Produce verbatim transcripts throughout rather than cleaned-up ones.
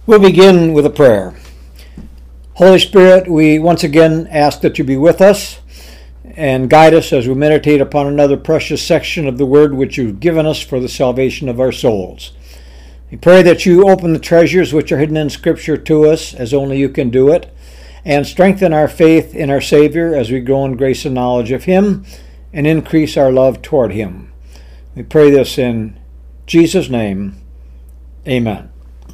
We'll begin with a prayer. Holy Spirit, we once again ask that you be with us and guide us as we meditate upon another precious section of the Word which you've given us for the salvation of our souls. We pray that you open the treasures which are hidden in Scripture to us as only you can do it, and strengthen our faith in our Savior as we grow in grace and knowledge of Him and increase our love toward Him. We pray this in Jesus' name. Amen.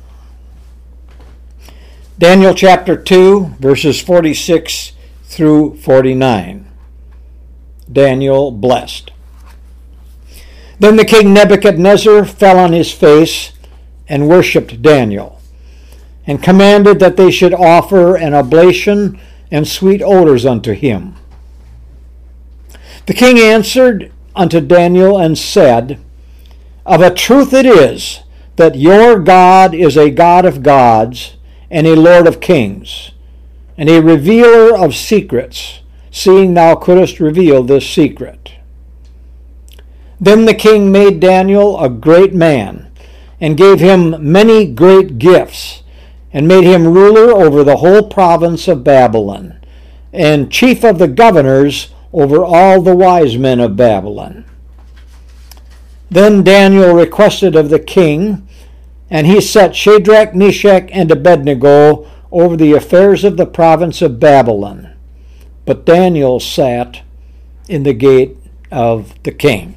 Daniel chapter two, verses forty-six through forty-nine. Daniel blessed. Then the king Nebuchadnezzar fell on his face and worshipped Daniel, and commanded that they should offer an oblation and sweet odors unto him. The king answered unto Daniel and said, Of a truth it is that your God is a God of gods, and a Lord of kings, and a revealer of secrets, seeing thou couldst reveal this secret. Then the king made Daniel a great man, and gave him many great gifts, and made him ruler over the whole province of Babylon, and chief of the governors over all the wise men of Babylon. Then Daniel requested of the king, and he set Shadrach, Meshach, and Abednego over the affairs of the province of Babylon. But Daniel sat in the gate of the king.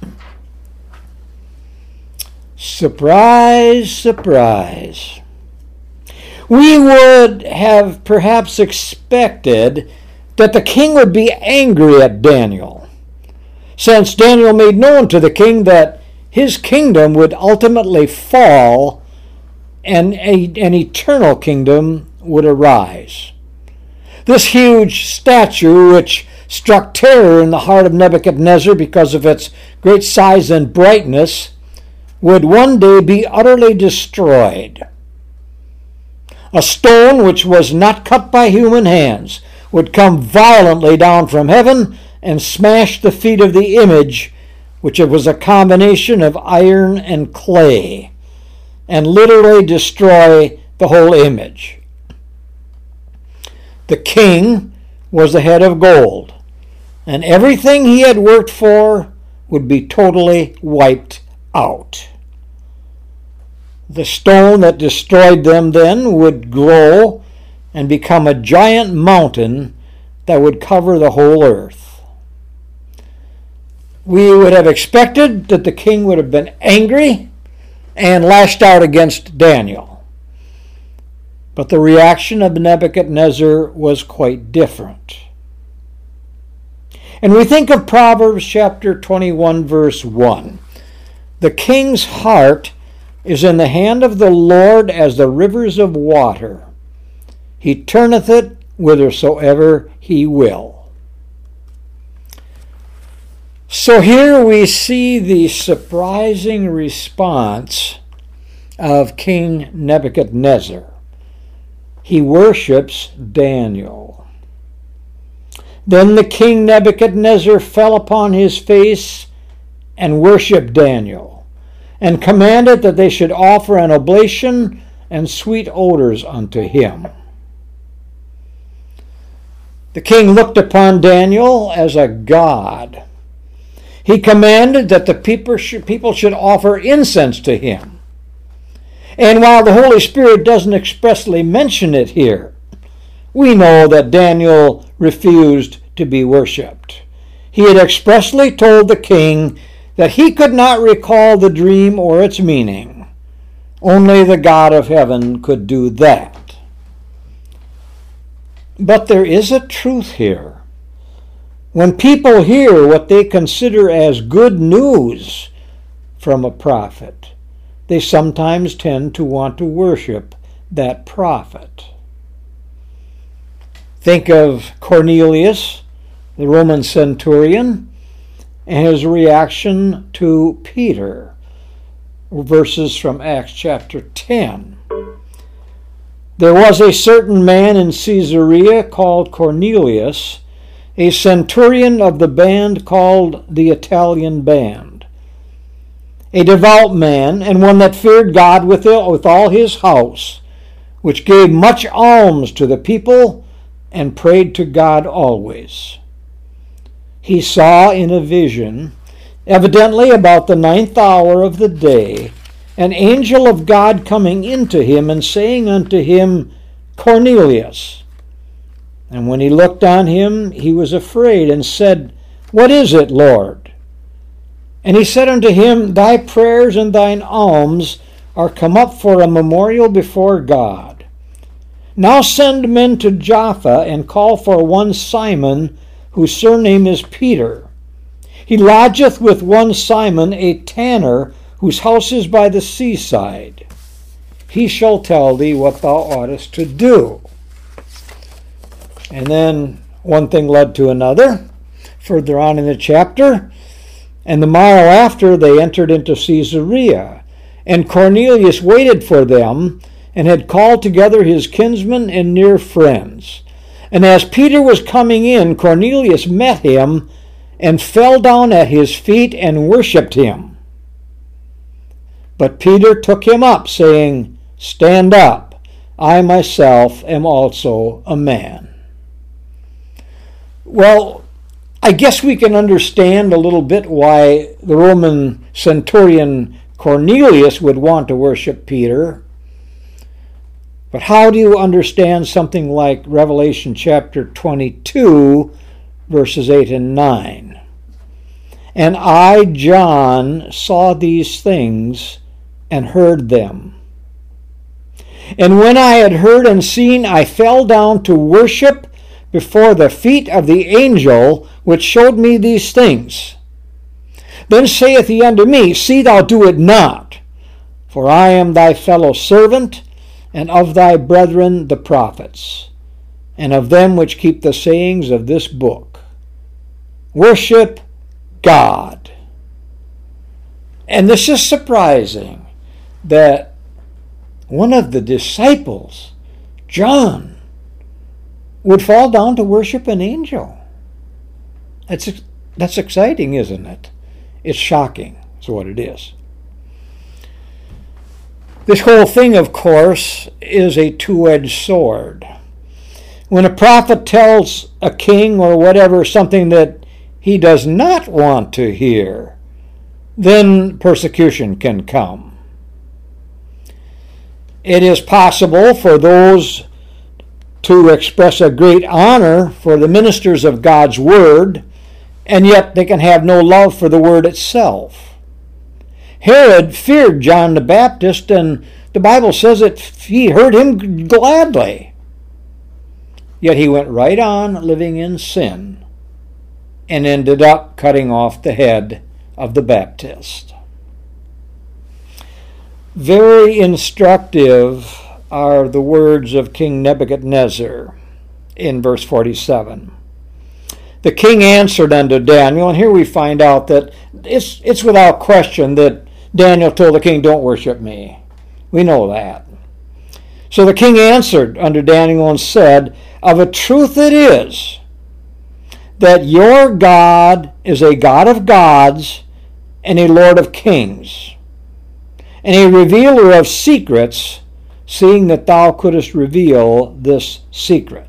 Surprise, surprise. We would have perhaps expected that the king would be angry at Daniel, since Daniel made known to the king that his kingdom would ultimately fall and a, an eternal kingdom would arise. This huge statue, which struck terror in the heart of Nebuchadnezzar because of its great size and brightness, would one day be utterly destroyed. A stone which was not cut by human hands would come violently down from heaven and smash the feet of the image, which it was a combination of iron and clay, and literally destroy the whole image. The king was the head of gold, and everything he had worked for would be totally wiped out. The stone that destroyed them then would grow and become a giant mountain that would cover the whole earth. We would have expected that the king would have been angry and lashed out against Daniel. But the reaction of Nebuchadnezzar was quite different. And we think of Proverbs chapter twenty-one, verse one. The king's heart is in the hand of the Lord as the rivers of water. He turneth it whithersoever he will. So here we see the surprising response of King Nebuchadnezzar. He worships Daniel. Then the king Nebuchadnezzar fell upon his face and worshipped Daniel, and commanded that they should offer an oblation and sweet odors unto him. The king looked upon Daniel as a god. He commanded that the people should, people should offer incense to him. And while the Holy Spirit doesn't expressly mention it here, we know that Daniel refused to be worshipped. He had expressly told the king that he could not recall the dream or its meaning. Only the God of heaven could do that. But there is a truth here. When people hear what they consider as good news from a prophet, they sometimes tend to want to worship that prophet. Think of Cornelius, the Roman centurion, and his reaction to Peter. Verses from Acts chapter ten. There was a certain man in Caesarea called Cornelius, a centurion of the band called the Italian Band, a devout man, and one that feared God with all his house, which gave much alms to the people and prayed to God always. He saw in a vision, evidently about the ninth hour of the day, an angel of God coming into him and saying unto him, Cornelius. And when he looked on him, he was afraid and said, What is it, Lord? And he said unto him, Thy prayers and thine alms are come up for a memorial before God. Now send men to Joppa and call for one Simon, whose surname is Peter. He lodgeth with one Simon, a tanner, whose house is by the seaside. He shall tell thee what thou oughtest to do. And then one thing led to another. Further on in the chapter, and the morrow after they entered into Caesarea, and Cornelius waited for them, and had called together his kinsmen and near friends. And as Peter was coming in, Cornelius met him, and fell down at his feet and worshipped him. But Peter took him up, saying, Stand up, I myself am also a man. Well, I guess we can understand a little bit why the Roman centurion Cornelius would want to worship Peter. But how do you understand something like Revelation chapter twenty-two, verses eight and nine? And I, John, saw these things and heard them. And when I had heard and seen, I fell down to worship before the feet of the angel which showed me these things. Then saith he unto me, See thou do it not, for I am thy fellow servant, and of thy brethren the prophets, and of them which keep the sayings of this book. Worship God. And this is surprising that one of the disciples, John, would fall down to worship an angel. That's, that's exciting, isn't it? It's shocking, is what it is. This whole thing, of course, is a two-edged sword. When a prophet tells a king or whatever something that he does not want to hear, then persecution can come. It is possible for those to express a great honor for the ministers of God's Word, and yet they can have no love for the Word itself. Herod feared John the Baptist, and the Bible says that he heard him gladly. Yet he went right on living in sin and ended up cutting off the head of the Baptist. Very instructive are the words of King Nebuchadnezzar in verse forty-seven. The king answered unto Daniel, and here we find out that it's, it's without question that Daniel told the king, Don't worship me. We know that. So the king answered unto Daniel and said, Of a truth it is that your God is a God of gods and a Lord of kings, and a revealer of secrets, seeing that thou couldst reveal this secret.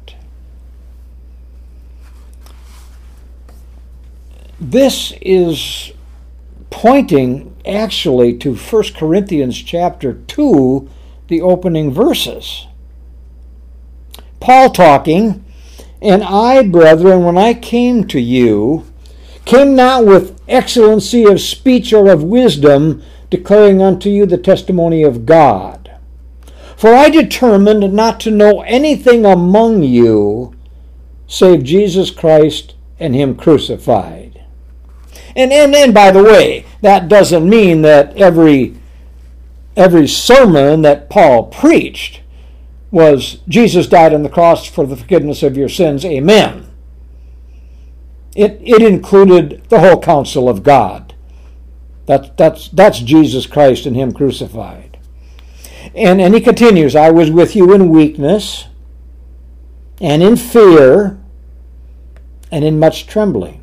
This is pointing actually to First Corinthians chapter two, the opening verses. Paul talking, And I, brethren, when I came to you, came not with excellency of speech or of wisdom, declaring unto you the testimony of God. For I determined not to know anything among you, save Jesus Christ and him crucified. And, and, and by the way, that doesn't mean that every, every sermon that Paul preached was Jesus died on the cross for the forgiveness of your sins, amen. It, it included the whole counsel of God. That, that's, that's Jesus Christ and him crucified. And, and he continues, I was with you in weakness and in fear and in much trembling.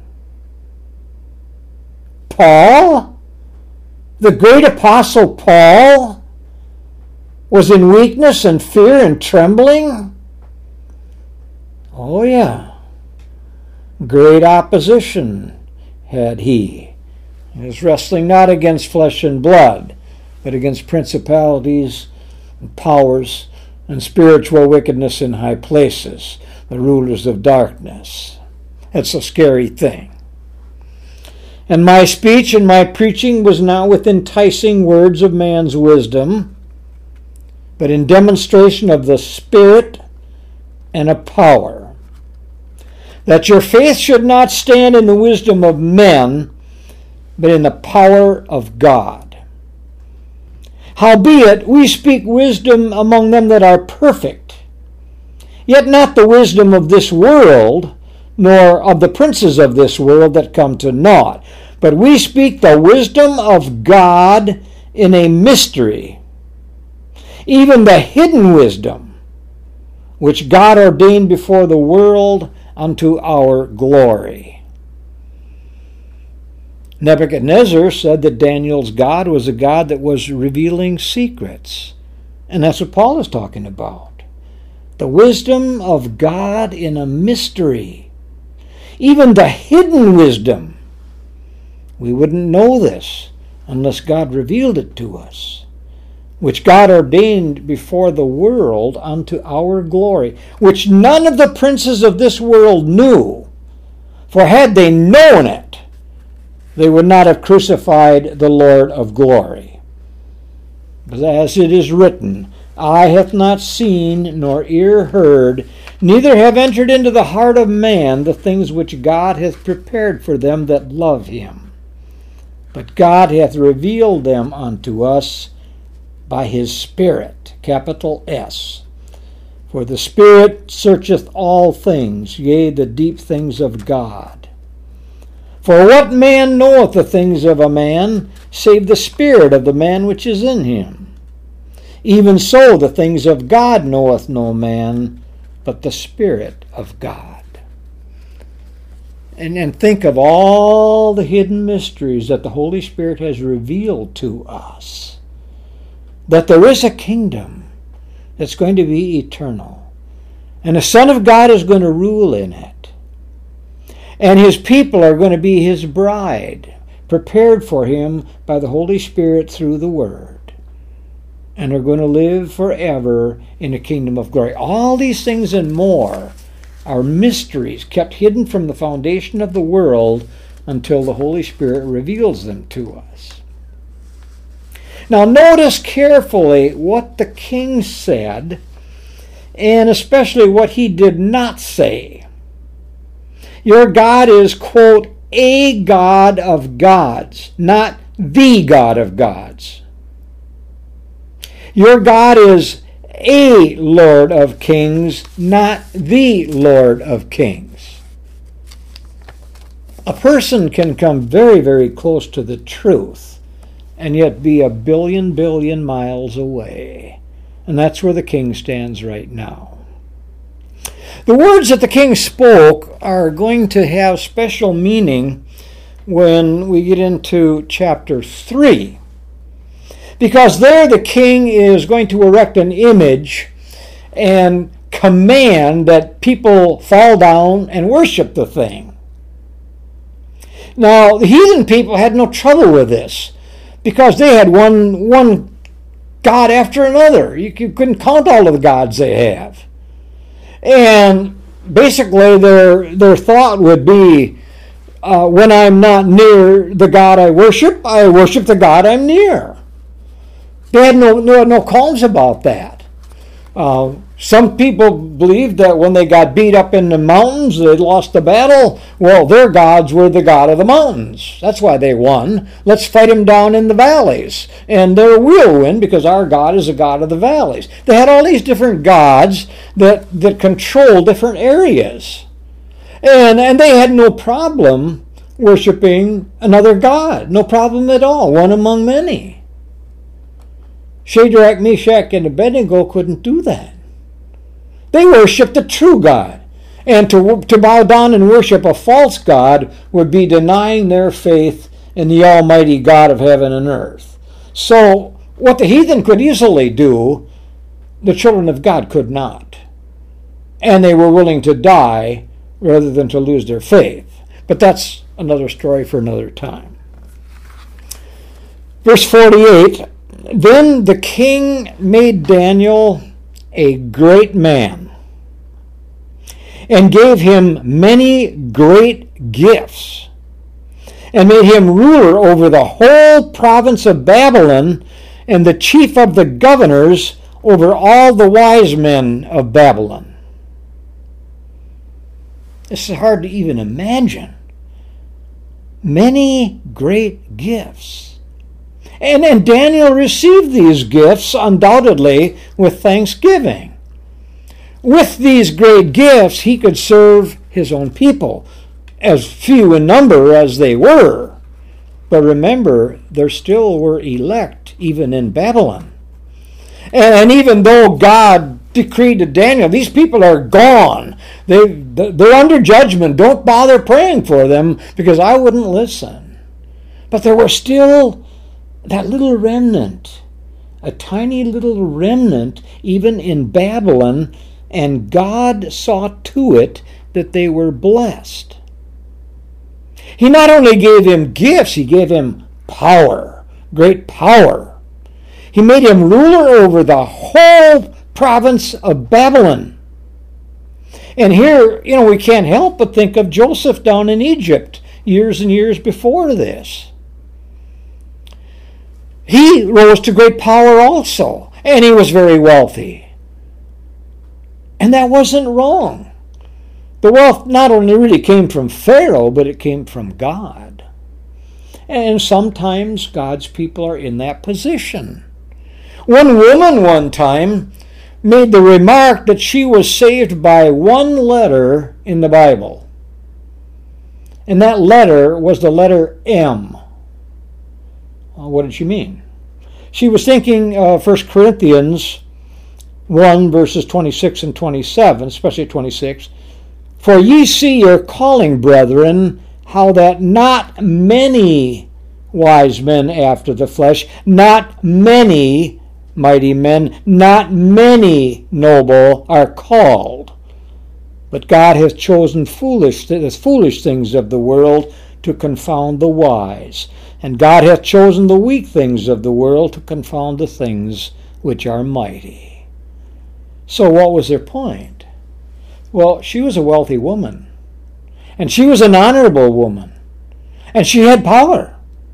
Paul, the great apostle Paul, was in weakness and fear and trembling? Oh yeah. Great opposition had he. He was wrestling not against flesh and blood, but against principalities and powers and spiritual wickedness in high places, the rulers of darkness. It's a scary thing. And my speech and my preaching was not with enticing words of man's wisdom, but in demonstration of the Spirit and of power, that your faith should not stand in the wisdom of men, but in the power of God. Howbeit, we speak wisdom among them that are perfect, yet not the wisdom of this world, nor of the princes of this world that come to naught. But we speak the wisdom of God in a mystery, even the hidden wisdom, which God ordained before the world unto our glory. Nebuchadnezzar said that Daniel's God was a God that was revealing secrets. And that's what Paul is talking about. The wisdom of God in a mystery. Even the hidden wisdom. We wouldn't know this unless God revealed it to us, which God ordained before the world unto our glory, which none of the princes of this world knew. For had they known it, they would not have crucified the Lord of glory. But as it is written, eye hath not seen, nor ear heard, neither have entered into the heart of man the things which God hath prepared for them that love him. But God hath revealed them unto us by his Spirit, capital S. For the Spirit searcheth all things, yea, the deep things of God. For what man knoweth the things of a man, save the spirit of the man which is in him? Even so the things of God knoweth no man, but the Spirit of God. And, and think of all the hidden mysteries that the Holy Spirit has revealed to us. That there is a kingdom that's going to be eternal. And the Son of God is going to rule in it. And his people are going to be his bride, prepared for him by the Holy Spirit through the Word. And are going to live forever in the kingdom of glory. All these things and more are mysteries kept hidden from the foundation of the world until the Holy Spirit reveals them to us. Now notice carefully what the king said, and especially what he did not say. Your God is, quote, a God of gods, not the God of gods. Your God is a Lord of kings, not the Lord of kings. A person can come very, very close to the truth and yet be a billion, billion miles away. And that's where the king stands right now. The words that the king spoke are going to have special meaning when we get into chapter three. Because there the king is going to erect an image and command that people fall down and worship the thing. Now, the heathen people had no trouble with this because they had one, one god after another. You couldn't count all of the gods they have. And basically their, their thought would be, uh, when I'm not near the God I worship, I worship the God I'm near. They had no, no, no qualms about that. Uh, some people believed that when they got beat up in the mountains, they lost the battle. Well, their gods were the God of the mountains. That's why they won. Let's fight them down in the valleys. And they will win because our God is a God of the valleys. They had all these different gods that, that control different areas. And, and they had no problem worshiping another God. No problem at all. One among many. Shadrach, Meshach, and Abednego couldn't do that. They worshiped the true God. And to, to bow down and worship a false God would be denying their faith in the Almighty God of heaven and earth. So what the heathen could easily do the children of God could not. And they were willing to die rather than to lose their faith. But that's another story for another time. Verse forty-eight, then the king made Daniel a great man and gave him many great gifts and made him ruler over the whole province of Babylon and the chief of the governors over all the wise men of Babylon. This is hard to even imagine. Many great gifts. And, and Daniel received these gifts undoubtedly with thanksgiving. With these great gifts, he could serve his own people, as few in number as they were. But remember, there still were elect, even in Babylon. And even though God decreed to Daniel, these people are gone. They, they're under judgment. Don't bother praying for them, because I wouldn't listen. But there was still that little remnant, a tiny little remnant, even in Babylon, and God saw to it that they were blessed. He not only gave him gifts, he gave him power, great power. He made him ruler over the whole province of Babylon. And here, you know, we can't help but think of Joseph down in Egypt years and years before this. He rose to great power also, and he was very wealthy. And that wasn't wrong. The wealth not only really came from Pharaoh, but it came from God. And sometimes God's people are in that position. One woman one time made the remark that she was saved by one letter in the Bible. And that letter was the letter M. Well, what did she mean? She was thinking of First Corinthians one, verses twenty-six and twenty-seven, especially twenty-six. For ye see your calling, brethren, how that not many wise men after the flesh, not many mighty men, not many noble are called. But God hath chosen foolish, the foolish things of the world to confound the wise. And God hath chosen the weak things of the world to confound the things which are mighty. So what was their point? Well, she was a wealthy woman. And she was an honorable woman. And she had power.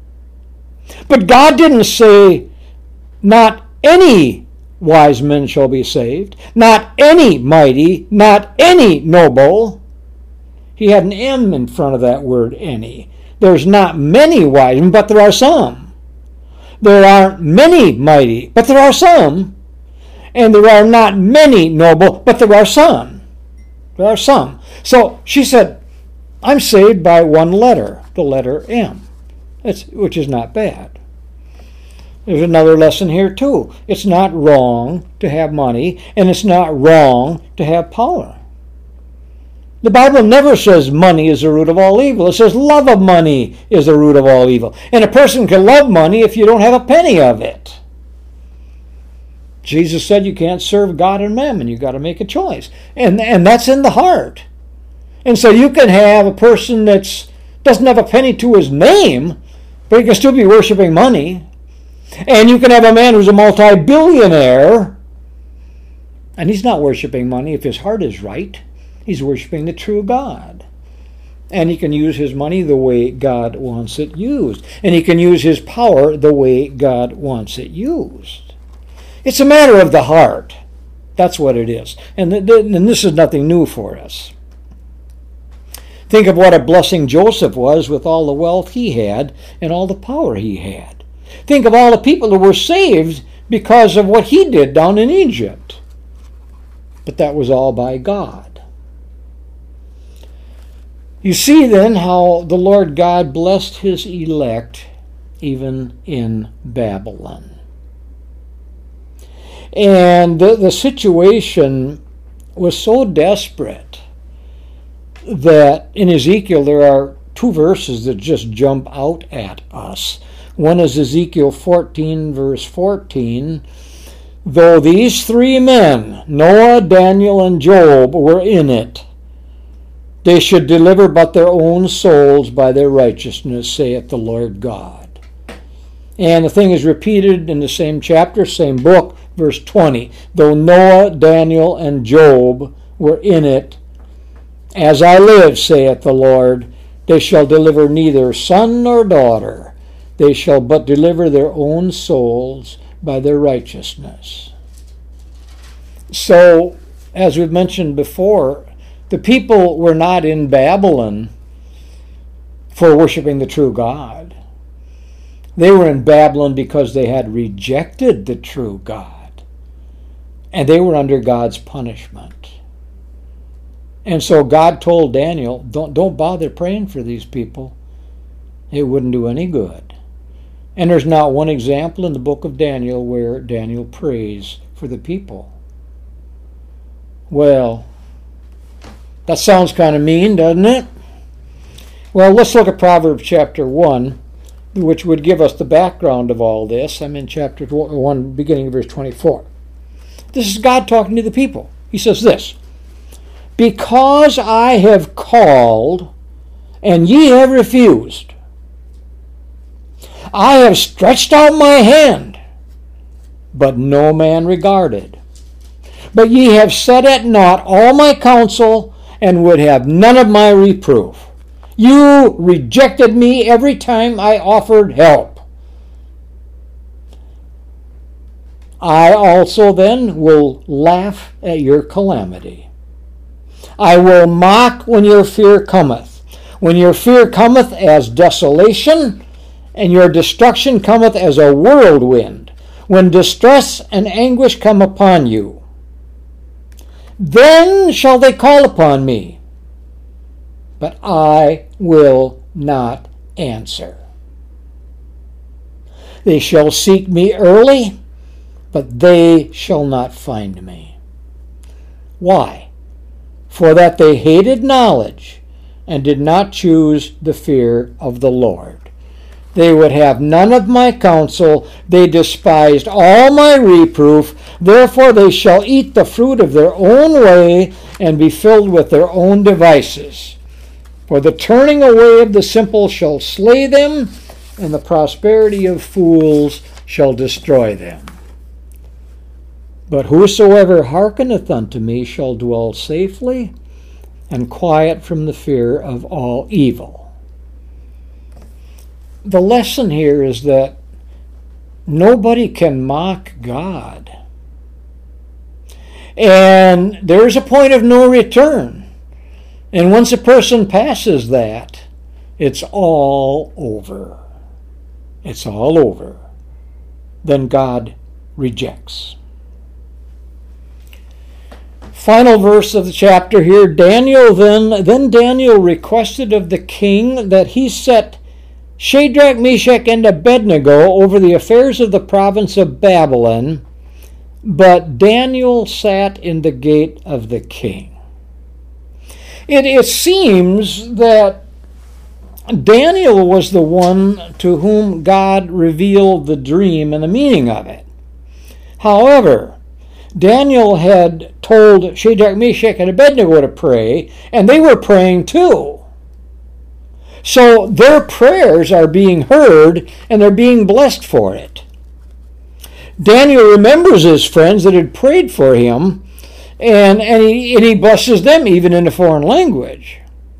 But God didn't say, not any wise men shall be saved, not any mighty, not any noble. He had an M in front of that word, any. There's not many wise men, but there are some. There aren't many mighty, but there are some. And there are not many noble, but there are some. There are some. So she said, I'm saved by one letter, the letter M, That's, which is not bad. There's another lesson here too. It's not wrong to have money, and it's not wrong to have power. The Bible never says money is the root of all evil. It says love of money is the root of all evil. And a person can love money if you don't have a penny of it. Jesus said you can't serve God and mammon. You've got to make a choice. And, and that's in the heart. And so you can have a person that doesn't have a penny to his name, but he can still be worshiping money. And you can have a man who's a multi-billionaire, and he's not worshiping money if his heart is right. He's worshiping the true God. And he can use his money the way God wants it used. And he can use his power the way God wants it used. It's a matter of the heart. That's what it is. And, th- th- and this is nothing new for us. Think of what a blessing Joseph was with all the wealth he had and all the power he had. Think of all the people who were saved because of what he did down in Egypt. But that was all by God. You see then how the Lord God blessed his elect even in Babylon. And the, the situation was so desperate that in Ezekiel there are two verses that just jump out at us. One is Ezekiel fourteen, verse fourteen. though these three men, Noah, Daniel, and Job, were in it, they should deliver but their own souls by their righteousness, saith the Lord God. And the thing is repeated in the same chapter, same book, verse twenty. Though Noah, Daniel, and Job were in it, as I live, saith the Lord, they shall deliver neither son nor daughter. They shall but deliver their own souls by their righteousness. So, as we've mentioned before, the people were not in Babylon for worshiping the true God. They were in Babylon because they had rejected the true God. And they were under God's punishment. And so God told Daniel, don't, don't bother praying for these people. It wouldn't do any good. And there's not one example in the book of Daniel where Daniel prays for the people. Well, that sounds kind of mean, doesn't it? Well, let's look at Proverbs chapter one, which would give us the background of all this. I'm in chapter one, beginning of verse twenty-four. This is God talking to the people. He says this, because I have called, and ye have refused. I have stretched out my hand, but no man regarded. But ye have set at naught all my counsel, and would have none of my reproof. You rejected me every time I offered help. I also then will laugh at your calamity. I will mock when your fear cometh. When your fear cometh as desolation, and your destruction cometh as a whirlwind, when distress and anguish come upon you. Then shall they call upon me, but I will not answer. They shall seek me early, but they shall not find me. Why? For that they hated knowledge, and did not choose the fear of the Lord. They would have none of my counsel. They despised all my reproof. Therefore they shall eat the fruit of their own way, and be filled with their own devices. For the turning away of the simple shall slay them, and the prosperity of fools shall destroy them. But whosoever hearkeneth unto me shall dwell safely, and quiet from the fear of all evil. The lesson here is that nobody can mock God. And there is a point of no return. And once a person passes that, it's all over. It's all over. Then God rejects. Final verse of the chapter here. Daniel then, then Daniel requested of the king that he set Shadrach, Meshach, and Abednego over the affairs of the province of Babylon, but Daniel sat in the gate of the king. It, it seems that Daniel was the one to whom God revealed the dream and the meaning of it. However, Daniel had told Shadrach, Meshach, and Abednego to pray, and they were praying too. So their prayers are being heard, and they're being blessed for it. Daniel remembers his friends that had prayed for him, and, and, he, and he blesses them even in a foreign language.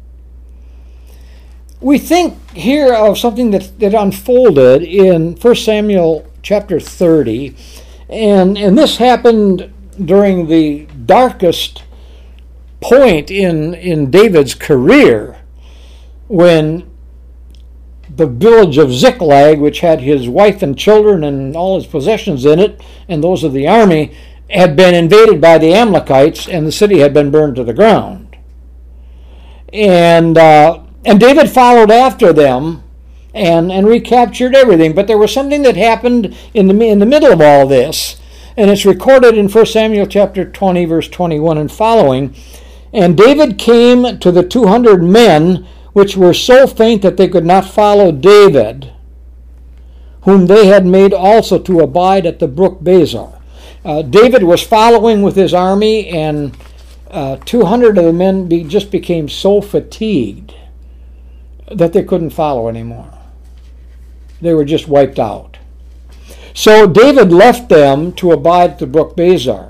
We think here of something that, that unfolded in First Samuel chapter thirty, and, and this happened during the darkest point in, in David's career, when the village of Ziklag, which had his wife and children and all his possessions in it, and those of the army, had been invaded by the Amalekites, and the city had been burned to the ground. And uh, and David followed after them and, and recaptured everything. But there was something that happened in the in the middle of all this, and it's recorded in First Samuel chapter twenty, verse twenty-one and following. And David came to the two hundred men, which were so faint that they could not follow David, whom they had made also to abide at the brook Bezor. uh, David was following with his army, and uh, two hundred of the men be, just became so fatigued that they couldn't follow anymore. They were just wiped out. So David left them to abide at the brook Bezar.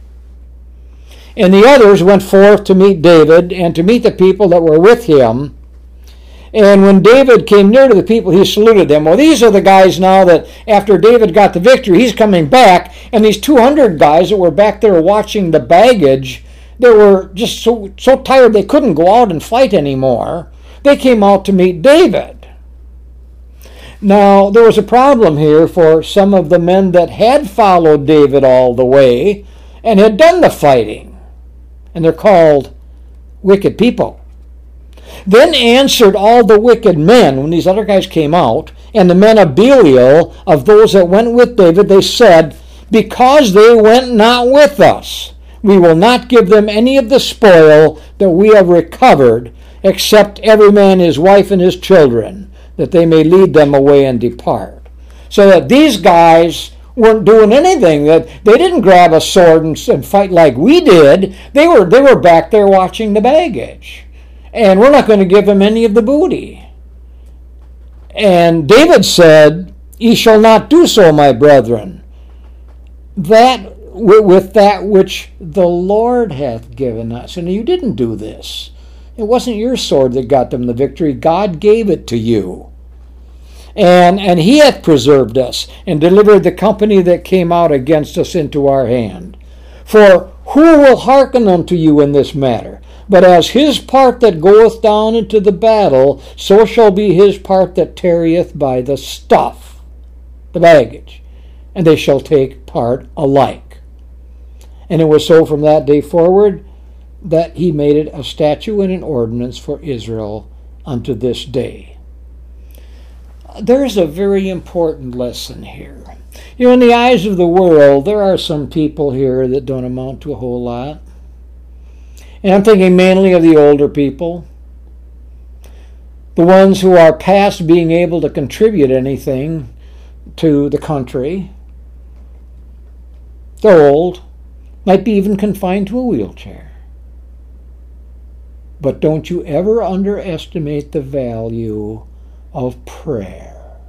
And the others went forth to meet David and to meet the people that were with him. And when David came near to the people, he saluted them. Well, these are the guys now that after David got the victory, he's coming back. And these two hundred guys that were back there watching the baggage, they were just so, so tired they couldn't go out and fight anymore. They came out to meet David. Now, there was a problem here for some of the men that had followed David all the way and had done the fighting. And they're called wicked people. Then answered all the wicked men, when these other guys came out, and the men of Belial, of those that went with David, they said, because they went not with us, we will not give them any of the spoil that we have recovered, except every man his wife and his children, that they may lead them away and depart. So that these guys weren't doing anything. That they didn't grab a sword and, and fight like we did. They were they were back there watching the baggage. And we're not going to give them any of the booty. And David said, ye shall not do so, my brethren, that with that which the Lord hath given us. And you didn't do this. It wasn't your sword that got them the victory. God gave it to you. And, and he hath preserved us, and delivered the company that came out against us into our hand. For who will hearken unto you in this matter? But as his part that goeth down into the battle, so shall be his part that tarrieth by the stuff, the baggage, and they shall take part alike. And it was so from that day forward that he made it a statute and an ordinance for Israel unto this day. There's a very important lesson here. You know, in the eyes of the world, there are some people here that don't amount to a whole lot. And I'm thinking mainly of the older people, the ones who are past being able to contribute anything to the country. They're old, might be even confined to a wheelchair. But don't you ever underestimate the value of prayer.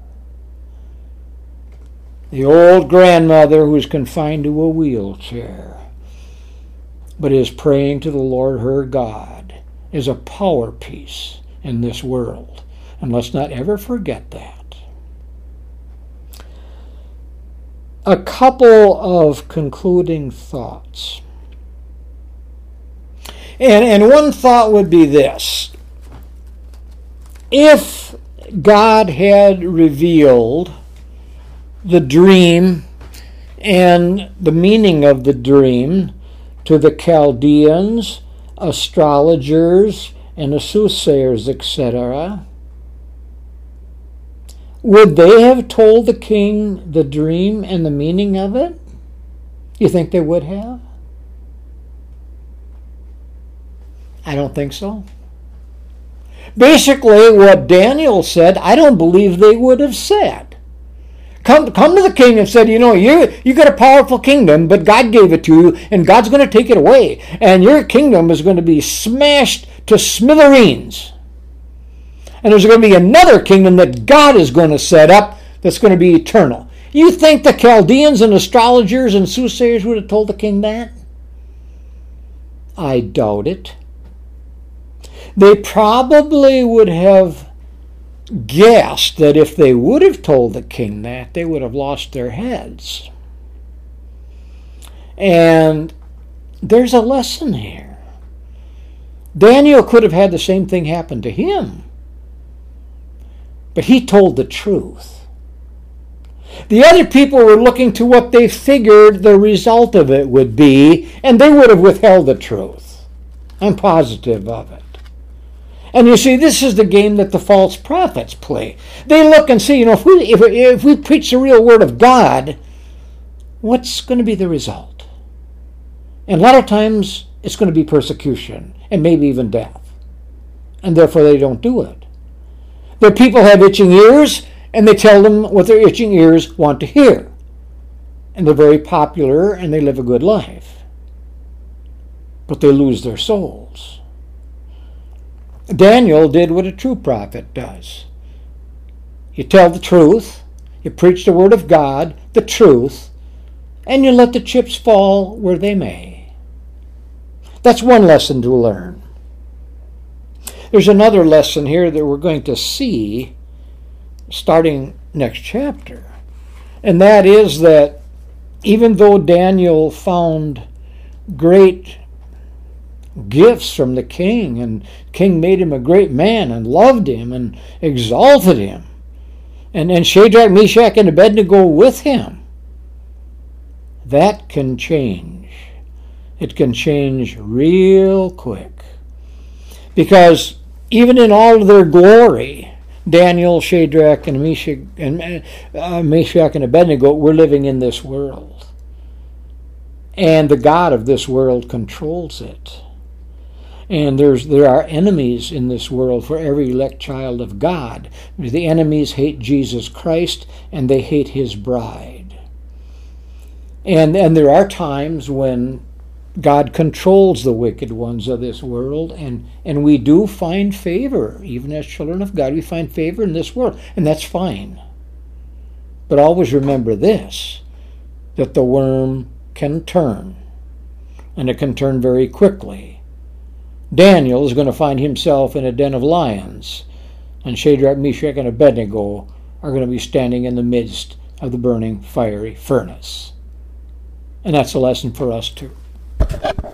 The old grandmother who's confined to a wheelchair, but is praying to the Lord her God, is a power piece in this world. And let's not ever forget that. A couple of concluding thoughts. And, and one thought would be this. If God had revealed the dream and the meaning of the dream to the Chaldeans, astrologers, and the soothsayers, et cetera, would they have told the king the dream and the meaning of it? You think they would have? I don't think so. Basically, what Daniel said, I don't believe they would have said. Come, come to the king and said, you know, you you got a powerful kingdom, but God gave it to you, and God's going to take it away, and your kingdom is going to be smashed to smithereens. And there's going to be another kingdom that God is going to set up that's going to be eternal. You think the Chaldeans and astrologers and soothsayers would have told the king that? I doubt it. They probably would have guessed that if they would have told the king that, they would have lost their heads. And there's a lesson here. Daniel could have had the same thing happen to him, but he told the truth. The other people were looking to what they figured the result of it would be, and they would have withheld the truth. I'm positive of it. And you see, this is the game that the false prophets play. They look and see, you know, if we, if, if we preach the real word of God, what's going to be the result? And a lot of times, it's going to be persecution, and maybe even death. And therefore, they don't do it. Their people have itching ears, and they tell them what their itching ears want to hear. and they're very popular, and they live a good life. But they lose their souls. Daniel did what a true prophet does. You tell the truth, you preach the word of God, the truth, and you let the chips fall where they may. That's one lesson to learn. There's another lesson here that we're going to see starting next chapter. And that is that even though Daniel found great gifts from the king, and the king made him a great man and loved him and exalted him, and, and Shadrach, Meshach, and Abednego with him, that can change. It can change real quick. Because even in all of their glory, Daniel, Shadrach, and Meshach, and, uh, Meshach and Abednego were living in this world. And the God of this world controls it. And there's there are enemies in this world for every elect child of God. The enemies hate Jesus Christ, and they hate his bride. And, and there are times when God controls the wicked ones of this world, and, and we do find favor. Even as children of God, we find favor in this world, and that's fine. But always remember this, that the worm can turn, and it can turn very quickly. Daniel is going to find himself in a den of lions, and Shadrach, Meshach, and Abednego are going to be standing in the midst of the burning fiery furnace. And that's a lesson for us too.